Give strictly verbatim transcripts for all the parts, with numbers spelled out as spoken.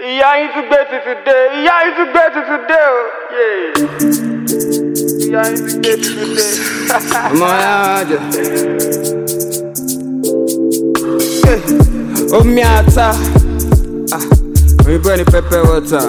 Ìyá yín tún gbé tuntun dé, ìyá yín tún gbé tuntun dé o. Ìyá yín tún gbé tuntun dé. Ọmọ ya jẹ. Omi ata, òyìnbó ẹni pepper water.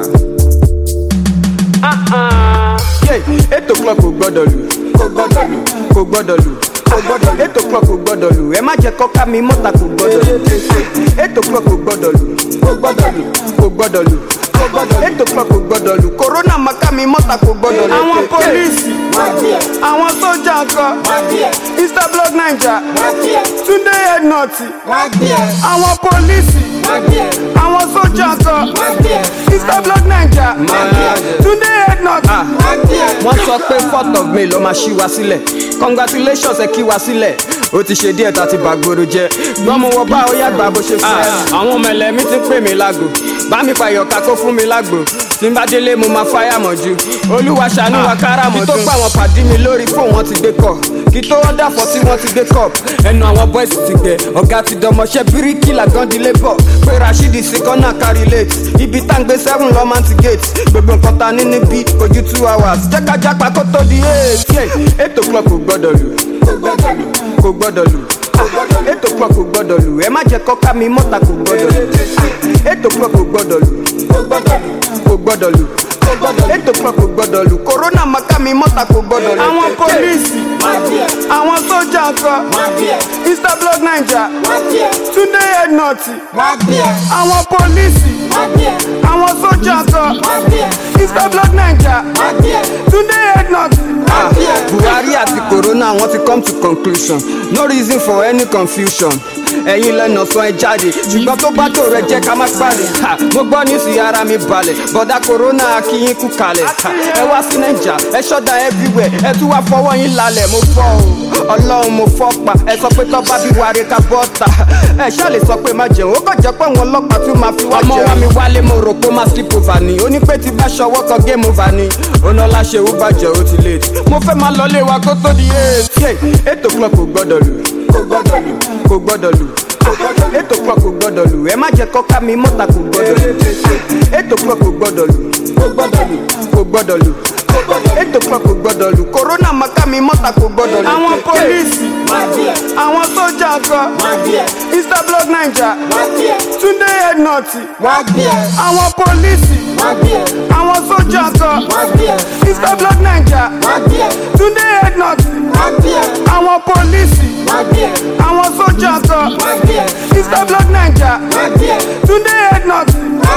Eight o'clock kò gbọ́dọ̀ lù, kò gbọ́dọ̀ lù, kò gbọ́dọ̀ lù. Eight o'clock kò gbọ́dọ̀ lù, ẹ má jẹ́ kọ́ká mi mọ́ta kò gbọ́dọ̀ lù. Eight o'clock kò gbọ́dọ̀ lù, kò gbọ́dọ̀ lù, kò gbọ́dọ̀ lù. Eight o'clock kò gbọ́dọ̀ lù, corona maka mi mọ́ta kò gbọ́dọ̀ lù. Àwọn pólísì, àwọn sójà ńkọ́, Instablog Naija, Túndé Headnut, àwọn pólísì, àwọn sójà ńkọ́, Instablog Naija, Túndé Headnut. Wọ́n sọ pé fourth of May ló máa ṣí wa sílẹ̀, congratulations ẹ kí wa sílẹ̀. Ó ti ṣe díẹ̀ tá ti bàgbòrò jẹ́, gbọ́n mo wọ bá ó yàgbà bó ṣe fẹ́. Àwọn ọmọ ẹlẹ́mí ti pè mí lágbo, bá mi pàyọ̀ká kó fún mi lágbo. Tí n bá délé mo máa fáyà mọ́jú, Olúwa ṣàánú wa kára mọ́jú. Kí tó pa àwọn pàdé mi lórí fóun wọn ti gbé kọ̀, kí tó wọ́n dàfọ́ tí wọ́n ti gbé kọ̀. Ẹnu àwọn boys ti gbẹ, ọ̀gá ti dọmọṣẹ́ bíríkì làgán di labour. Pé Rashidi sí kọ́nà kárí late, ibi tá ń gbé seven lọ́ máa ti gate. Gbogbo nǹkan ta ní níbí kò ju two hours, jẹ́ ká jápa kó tó di eight. Eight o'clock kò gbọ́dọ̀ lù, kò gbọ́dọ̀ lù. Eight o'clock kò gbọ́dọ̀ lù, ẹ má jẹ́ kọ́ká mi mọ́ta kò gbọ́dọ̀ lù. Eight o'clock kò gbọ́dọ̀ lù, kò gbọ́dọ̀ lù. Eight o'clock kò gbọ́dọ̀ lù, corona maka mi mọ́ta kò gbọ́dọ̀ lù. Àwọn pólísì, àwọn sójà ńkọ́, Instablog Naija, Túndé Headnut, àwọn pólísì, àwọn sójà ńkọ́, Instablog Naija, Túndé Headnut. Buhari àti corona wọ́n ti come to conclusion, no reason for any confusion. Ẹ̀yin lẹ́nu sọ ẹ jáde, ṣùgbọ́n tó bá tó rẹ jẹ́ ká má parí. Mo gbọ́ nísì ara mi balẹ̀, bọ̀dá corona akínyín kú kalẹ̀. Ẹ wá sí Naija, ẹ ṣọ́dá everywhere, ẹ tún wá fọwọ́ yín lálẹ̀. Mo fọ́ o, Ọlọ́run mo fọ́ pa, ẹ sọ pé tọ́ bá bí wàrí ká bọ́ta. Ẹ ṣáà lè sọ pé má jẹun, ó kàn jẹ́ pé àwọn ọlọ́pàá tún máa fi wá jẹun. Ọmọ wa mi wálé mo rò pé ó máa sleep over ni, ó ní pé tí bá ṣọwọ́ kan game over ni. Onáńlá ṣe ó bàjẹ́ ó ti late, mo fẹ́ máa lọlé wa kó tó di eight. Eight o'clock kò gbọ́dọ̀ lù, kò gbọ́dọ̀ lù, kò gbọ́dọ̀ lù. Eight o'clock kò gbọ́dọ̀ lù, ẹ má jẹ́ kọ́ká mi mọ́ta kò gbọ́dọ̀ lù. Eight o'clock kò gbọ́dọ̀ lù, kò gbọ́dọ̀ lù, kò gbọ́dọ̀ lù. Eight o'clock kò gbọ́dọ̀ lù, corona maka mi mọ́ta kò gbọ́dọ̀ lù. Àwọn pólísì, àwọn sójà ńkọ́, Instablog Naija, Túndé Headnut, àwọn pólísì, àwọn sójà ńkọ́, Instablog Naija, Túndé Headnut, àwọn pólísì, àwọn sójà ńkọ́, Instablog Naija, Túndé Headnut.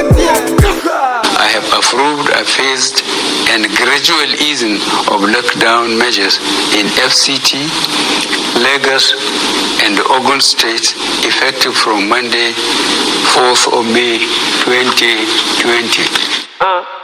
I have approved a phased and gradual easing of lockdown measures in F C T, Lagos, and Ogun states effective from Monday, fourth of May, twenty twenty. Uh.